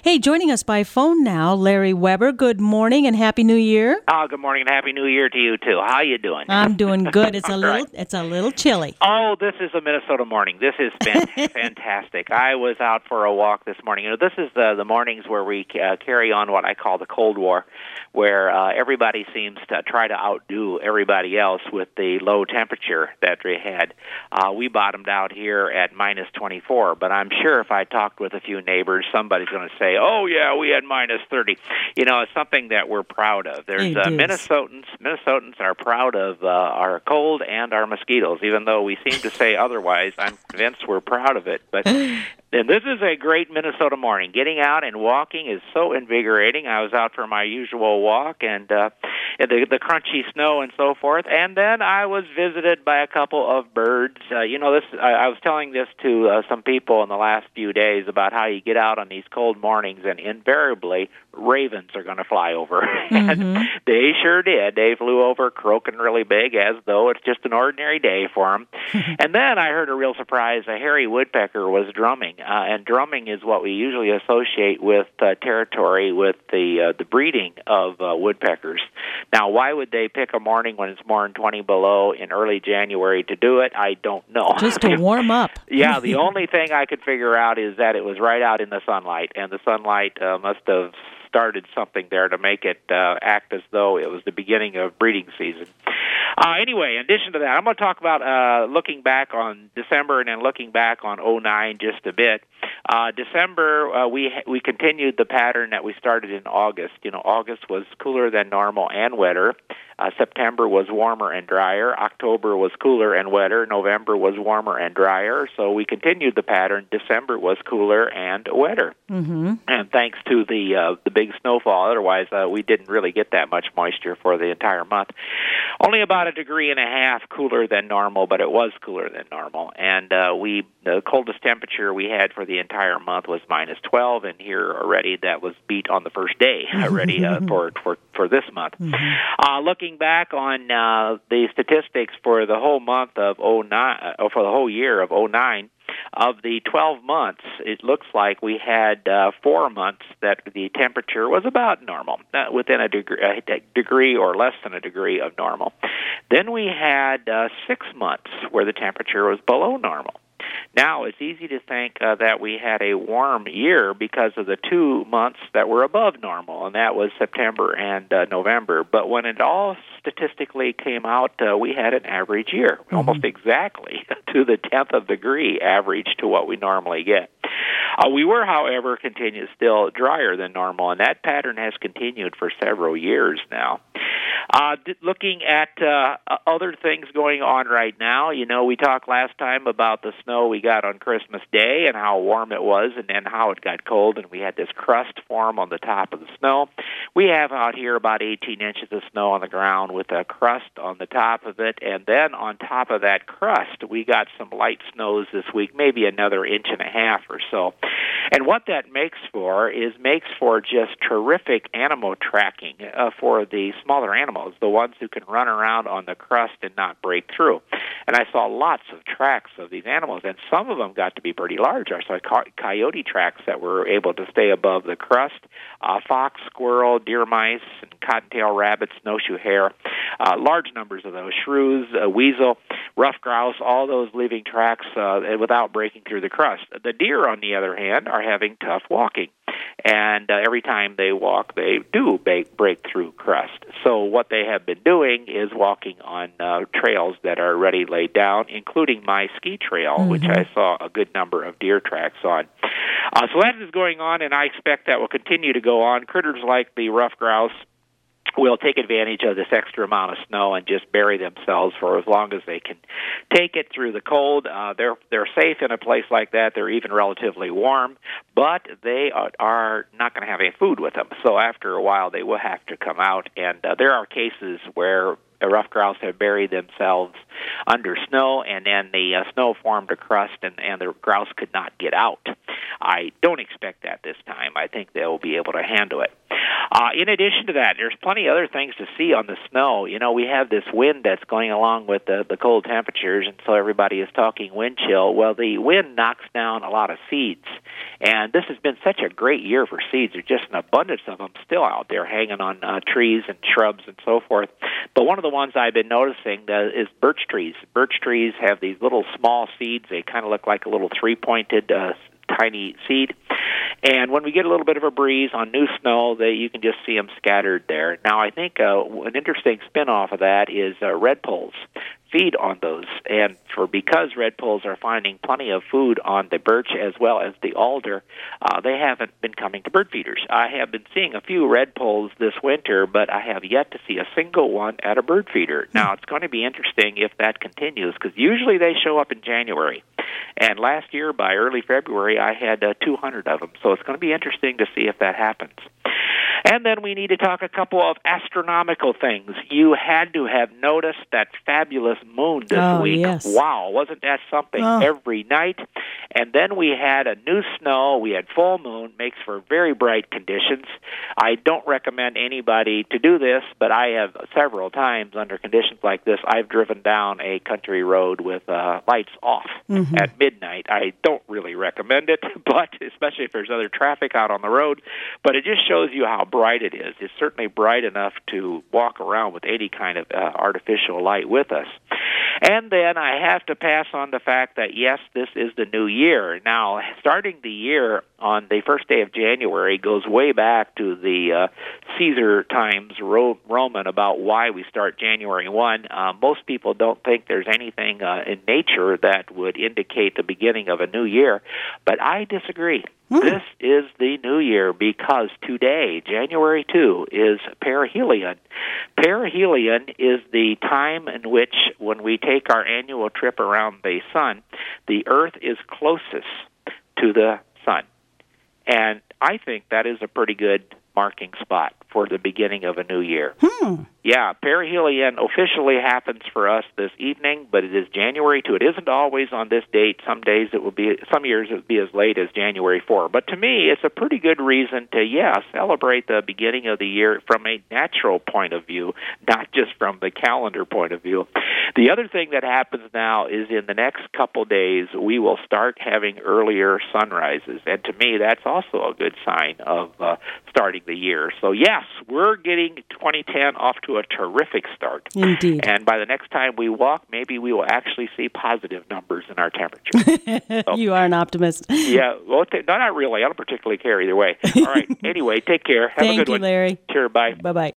Hey, joining us by phone now, Larry Weber. Good morning and Happy New Year. Good morning and Happy New Year to you too. How you doing? I'm doing good. It's a little chilly. Oh, this is a Minnesota morning. This is fantastic. I was out for a walk this morning. You know, this is the mornings where we carry on what I call the Cold War, where everybody seems to try to outdo everybody else with the low temperature that we had. We bottomed out here at minus 24, but I'm sure if I talked with a few neighbors, somebody's going to say, "Oh yeah, we had minus 30." You know, it's something that we're proud of. There's Minnesotans are proud of our cold and our mosquitoes, even though we seem to say otherwise. I'm convinced we're proud of it. But and this is a great Minnesota morning. Getting out and walking is so invigorating. I was out for my usual walk and the crunchy snow and so forth. And then I was visited by a couple of birds. I was telling this to some people in the last few days about how you get out on these cold mornings and invariably ravens are going to fly over. And they sure did. They flew over croaking really big as though it's just an ordinary day for them. And then I heard a real surprise. A hairy woodpecker was drumming. And drumming is what we usually associate with territory with the breeding of woodpeckers. Now, why would they pick a morning when it's more than 20 below in early January to do it? I don't know. Just to warm up. Yeah, the only thing I could figure out is that it was right out in the sunlight, and the sunlight must have started something there to make it act as though it was the beginning of breeding season. Anyway, in addition to that, I'm going to talk about looking back on December and then looking back on '09 just a bit. December, we continued the pattern that we started in August. You know, August was cooler than normal and wetter. September was warmer and drier. October was cooler and wetter. November was warmer and drier. So we continued the pattern. December was cooler and wetter. And thanks to the big snowfall, otherwise we didn't really get that much moisture for the entire month. Only about 1.5 degrees cooler than normal, but it was cooler than normal. And the coldest temperature we had for the entire month was minus 12, and here already that was beat on the first day already for this month. Looking back on the statistics for the whole month of for the whole year of '09, of the 12 months, it looks like we had 4 months that the temperature was about normal, within a degree or less than a degree of normal. Then we had 6 months where the temperature was below normal. Now, it's easy to think that we had a warm year because of the 2 months that were above normal, and that was September and November. But when it all statistically came out, we had an average year, almost exactly to the 10th of degree average to what we normally get. We were, however, still drier than normal, and that pattern has continued for several years now. Looking at other things going on right now, you know, we talked last time about the snow we got on Christmas Day and how warm it was and then how it got cold, and we had this crust form on the top of the snow. We have out here about 18 inches of snow on the ground with a crust on the top of it, and then on top of that crust, we got some light snows this week, maybe another 1.5 inches or so. And what that makes for just terrific animal tracking for the smaller animals, the ones who can run around on the crust and not break through. And I saw lots of tracks of these animals, and some of them got to be pretty large. I saw coyote tracks that were able to stay above the crust, fox, squirrel, deer mice, and cottontail rabbits, snowshoe hare, large numbers of those, shrews, weasel, rough grouse, all those leaving tracks without breaking through the crust. The deer, on the other hand, are having tough walking. And every time they walk, they do break through crust. So what they have been doing is walking on trails that are already laid down, including my ski trail, which I saw a good number of deer tracks on. So that is going on, and I expect that will continue to go on. Critters like the rough grouse will take advantage of this extra amount of snow and just bury themselves for as long as they can take it through the cold. They're safe in a place like that. They're even relatively warm, but they are not going to have any food with them. So after a while, they will have to come out, and there are cases where rough grouse have buried themselves under snow, and then the snow formed a crust, and the grouse could not get out. I don't expect that this time. I think they'll be able to handle it. In addition to that, there's plenty of other things to see on the snow. You know, we have this wind that's going along with the cold temperatures, and so everybody is talking wind chill. Well, the wind knocks down a lot of seeds, and this has been such a great year for seeds. There's just an abundance of them still out there hanging on trees and shrubs and so forth. But one of the ones I've been noticing is birch trees. Birch trees have these little small seeds. They kind of look like a little three-pointed tiny seed. And when we get a little bit of a breeze on new snow, you can just see them scattered there. Now, I think an interesting spin-off of that is redpolls feed on those. And because redpolls are finding plenty of food on the birch as well as the alder, they haven't been coming to bird feeders. I have been seeing a few redpolls this winter, but I have yet to see a single one at a bird feeder. Now, it's going to be interesting if that continues, because usually they show up in January. And last year, by early February, I had 200 of them. So it's going to be interesting to see if that happens. And then we need to talk a couple of astronomical things. You had to have noticed that fabulous moon this week. Yes. Wow, wasn't that something? Every night. And then we had a new snow. We had full moon. Makes for very bright conditions. I don't recommend anybody to do this, but I have several times under conditions like this, I've driven down a country road with lights off at midnight. I don't really recommend it, but especially if there's other traffic out on the road. But it just shows you how bright it is. It's certainly bright enough to walk around with any kind of artificial light with us. And then I have to pass on the fact that, yes, this is the new year. Now, starting the year on the first day of January goes way back to the Caesar times, Roman, about why we start January 1. Most people don't think there's anything in nature that would indicate the beginning of a new year, but I disagree. This is the new year because today, January 2, is perihelion. Perihelion is the time in which, when we take our annual trip around the sun, the Earth is closest to the sun. And I think that is a pretty good marking spot for the beginning of a new year. Yeah, perihelion officially happens for us this evening, but it is January 2. It isn't always on this date. Some years it would be as late as January 4. But to me, it's a pretty good reason to, celebrate the beginning of the year from a natural point of view, not just from the calendar point of view. The other thing that happens now is in the next couple days, we will start having earlier sunrises. And to me, that's also a good sign of starting the year. So, yes, we're getting 2010 off to a terrific start. Indeed. And by the next time we walk, maybe we will actually see positive numbers in our temperature. So, you are an optimist. Yeah, well, no, not really. I don't particularly care either way. All right. Anyway, take care. Have a good one. Thank you, Larry. Sure, bye. Bye-bye.